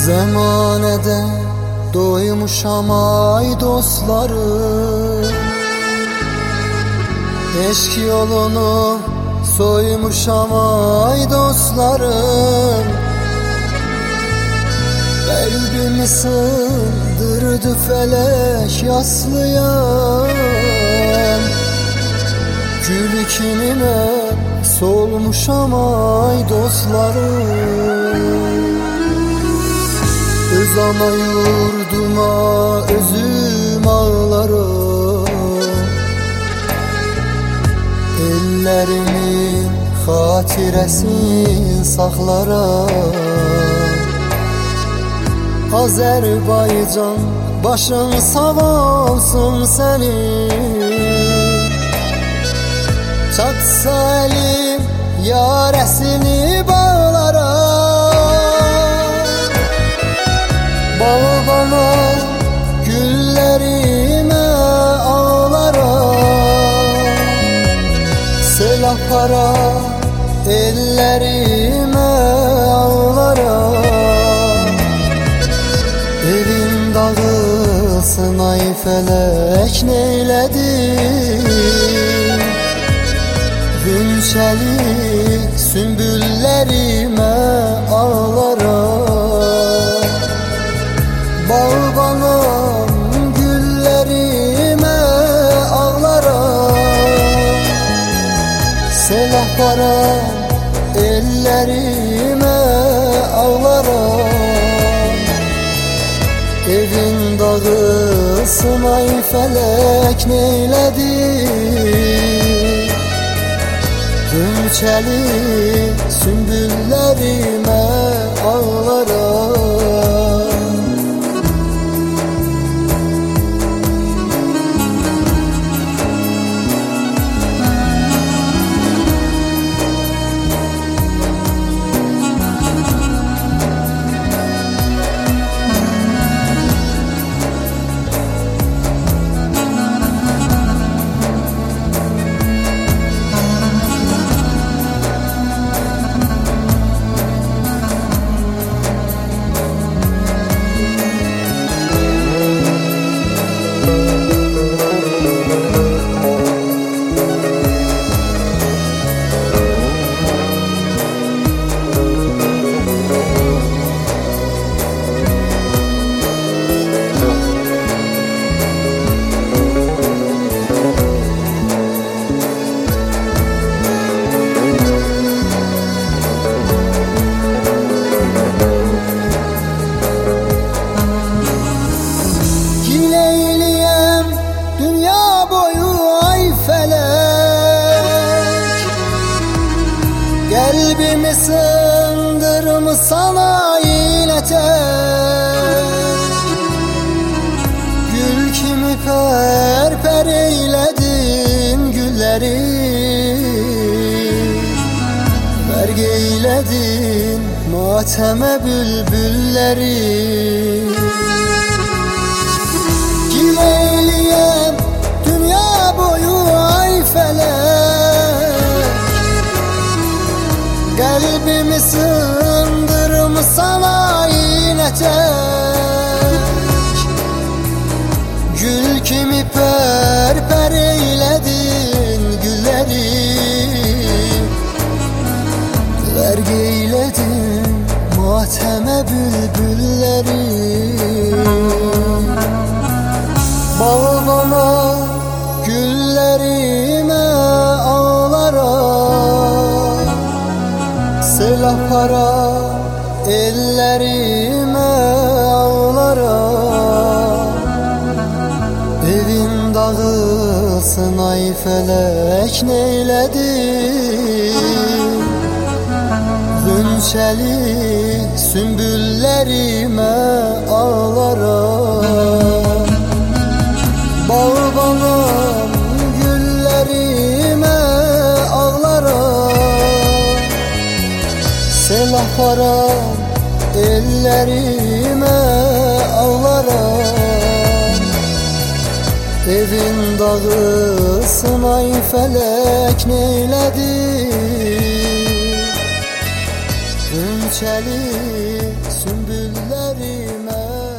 Zəmanədə doymuşam ay dostlarım, eşq yolunu soymuşam ay dostlarım. Qəlbimi sındırdı fələk yaslıyam, gül kimi mən solmuşam ay dostlarım. Öz ana yurduma özüm ağlarım, ellerimin xatirəsini saxlaram. Azərbaycan başın sağ olsun sənin, çatsa əlim yarəsini bağlaram. Bağbana güllərimə ağlaram, sel apara ellərimə ağlaram. Evim dağılsın ay fələk neylədin, günçəlik sümbüllərimə ağlaram. Bağbanam güllərimə ağlaram, sel aparam ellərimə ağlaram. Evin dağılsın ay fələk neylədin, günçəlik sümbüllərimə ağlaram. Qəlbimi sındırmısan yine tek, gül kimi pər-pər eylədin gülləri, bərq eylədin matəmə bülbülləri. Gil eyləyəm dünya boyu ay fələk, qəlbimi sındırmısan yine tek, gül kimi pər-pər eylədin gülləri, bərq eylədin matəmə bülbülləri. Bağbana güllərimə ağlaram, sel apara ellərimə ağlaram. Evim dağılsın ay fələk neylədin, günçəlik sümbüllərimə ağlaram. Bağbanam güllərimə ağlaram, sel aparam ellərimə ağlaram. Evin dağılsın ay fələk neylədin, pençeli sümbüllerime